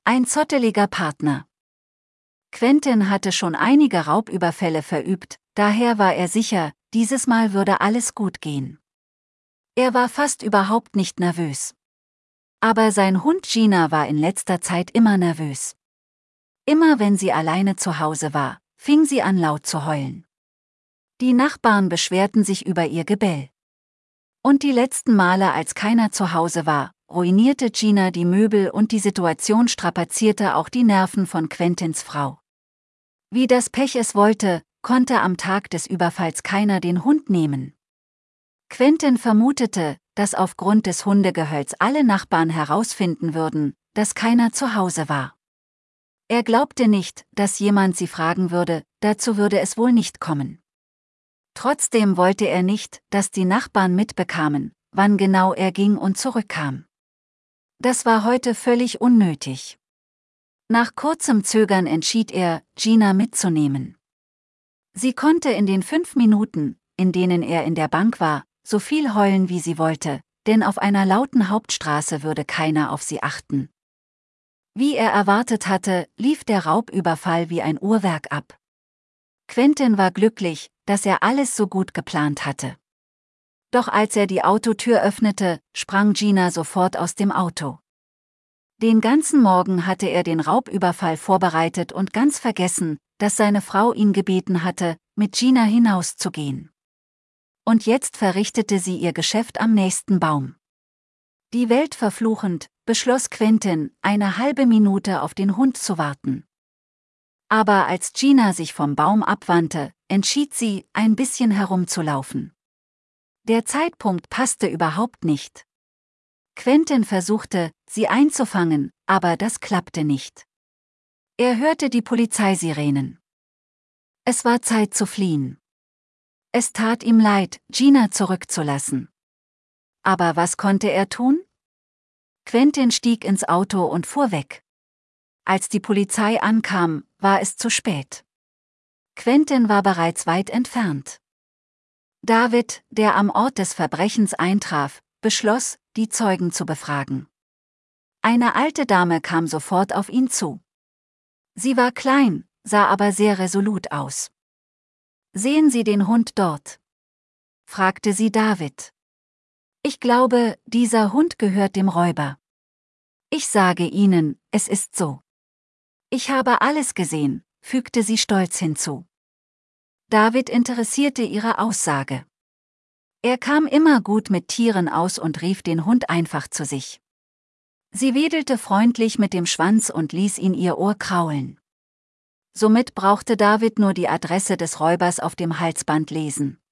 ein zotteliger Partner. Quentin hatte schon einige Raubüberfälle verübt, daher war er sicher, dieses Mal würde alles gut gehen. Er war fast überhaupt nicht nervös. Aber sein Hund Gina war in letzter Zeit immer nervös. Immer wenn sie alleine zu Hause war, fing sie an laut zu heulen. Die Nachbarn beschwerten sich über ihr Gebell. Und die letzten Male, als keiner zu Hause war, ruinierte Gina die Möbel und die Situation strapazierte auch die Nerven von Quentins Frau. Wie das Pech es wollte, konnte am Tag des Überfalls keiner den Hund nehmen. Quentin vermutete, dass aufgrund des Hundegehölls alle Nachbarn herausfinden würden, dass keiner zu Hause war. Er glaubte nicht, dass jemand sie fragen würde, dazu würde es wohl nicht kommen. Trotzdem wollte er nicht, dass die Nachbarn mitbekamen, wann genau er ging und zurückkam. Das war heute völlig unnötig. Nach kurzem Zögern entschied er, Gina mitzunehmen. Sie konnte in den 5 Minuten, in denen er in der Bank war, so viel heulen wie sie wollte, denn auf einer lauten Hauptstraße würde keiner auf sie achten. Wie er erwartet hatte, lief der Raubüberfall wie ein Uhrwerk ab. Quentin war glücklich, dass er alles so gut geplant hatte. Doch als er die Autotür öffnete, sprang Gina sofort aus dem Auto. Den ganzen Morgen hatte er den Raubüberfall vorbereitet und ganz vergessen, dass seine Frau ihn gebeten hatte, mit Gina hinauszugehen. Und jetzt verrichtete sie ihr Geschäft am nächsten Baum. Die Welt verfluchend, beschloss Quentin, eine halbe Minute auf den Hund zu warten. Aber als Gina sich vom Baum abwandte, entschied sie, ein bisschen herumzulaufen. Der Zeitpunkt passte überhaupt nicht. Quentin versuchte, sie einzufangen, aber das klappte nicht. Er hörte die Polizeisirenen. Es war Zeit zu fliehen. Es tat ihm leid, Gina zurückzulassen. Aber was konnte er tun? Quentin stieg ins Auto und fuhr weg. Als die Polizei ankam, war es zu spät. Quentin war bereits weit entfernt. David, der am Ort des Verbrechens eintraf, beschloss, die Zeugen zu befragen. Eine alte Dame kam sofort auf ihn zu. Sie war klein, sah aber sehr resolut aus. »Sehen Sie den Hund dort?« fragte sie David. »Ich glaube, dieser Hund gehört dem Räuber. Ich sage Ihnen, es ist so. Ich habe alles gesehen«, fügte sie stolz hinzu. David interessierte ihre Aussage. Er kam immer gut mit Tieren aus und rief den Hund einfach zu sich. Sie wedelte freundlich mit dem Schwanz und ließ ihn ihr Ohr kraulen. Somit brauchte David nur die Adresse des Räubers auf dem Halsband lesen.